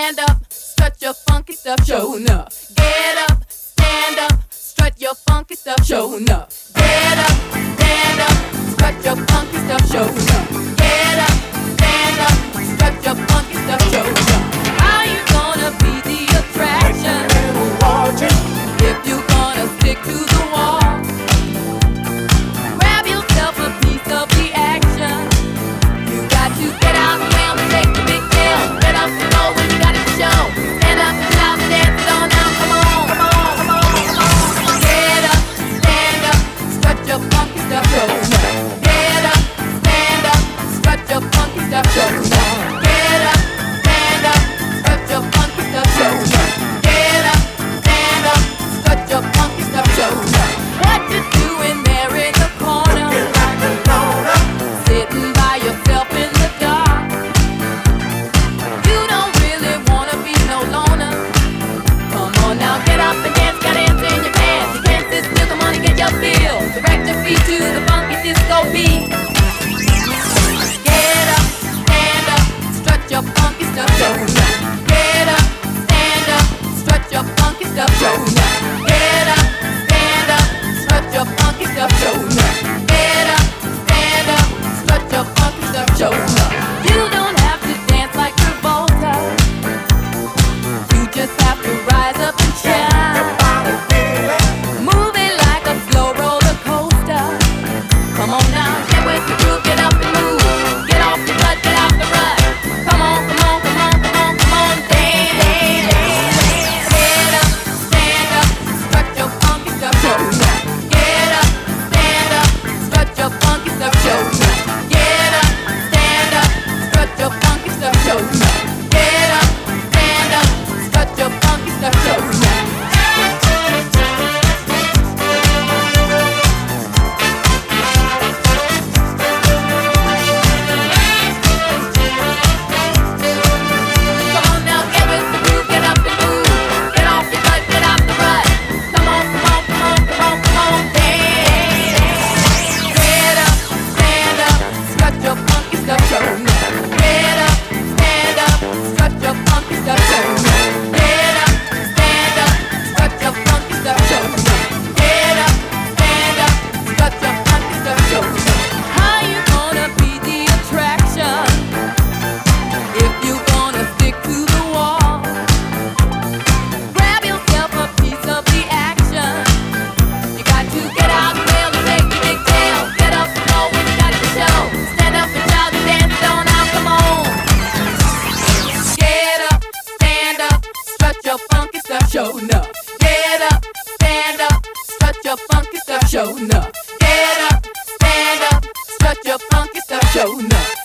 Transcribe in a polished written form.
stand up, strut your funky stuff, show enough. Get up, stand up, strut your funky stuff, show enough. Get up, stand up, strut your funky stuff, show enough. Get up, stand up, strut your funky stuff, show enough. How you gonna be the attraction if you gonna stick to the wall? Grab yourself a piece of the action. You got to get out and take the big deal. Get up and go when you got it to show. Stand up and shout and dance it on now. Come on, come on, come on, come on. Get up, stand up, strut your funky stuff, show enough. Get up, stand up, strut your funky stuff, show enough. Get up, stand up, strut your funky stuff, show enough. Get up, stand up, strut your funky stuff, show enough. What you doing there in the corner? Sitting by yourself in the dark. You don't really wanna be no loner. Come on now, get up and dance, got dance in your pants. You can't sit still, come on and get your feel. Direct your feet to the funky disco beat. Get up, stand up, strut your funky stuff, show enough. Get up, stand up, strut your funky stuff, show enough. Get up, stand up, strut your funky stuff, show enough. Get up, stand up, strut your funky stuff, show enough. You don't have to dance like Travolta. You just have to rise up and shine. Move it like a slow roller coaster. Come on now, get with the groove, get up and move. Get off the butt, get out the rut. Come on, come on, come on, come on, come on, dance. Get up, stand up, strut your funky stuff, show enough. Get up, stand up, strut your funky stuff, show enough. Get up, stand up, strut your funky stuff, show enough. Get up, stand up, strut your funky stuff, show enough. Come on now, get with the groove, get up and move. Get off your butt, get out the rut. Come on, come on, come on, come on, come on, dance. Get up, stand up, strut your funky stuff, show enough. Get up, stand up, strut your funky stuff, show enough. Get up, stand up, strut your funky stuff, show enough. Get up, stand up, strut your funky stuff, show enough. How you gonna be the attraction if you gonna stick to the wall? Grab yourself a piece of the action. You got to get out and wail and take your big tail. Get up and go when you got it to show. Stand up and shout and dance it on out, come on. Get up, stand up, strut your funky stuff, show enough. Get up, stand up, strut your funky stuff, show enough. Get up, stand up, strut your funky stuff, show enough.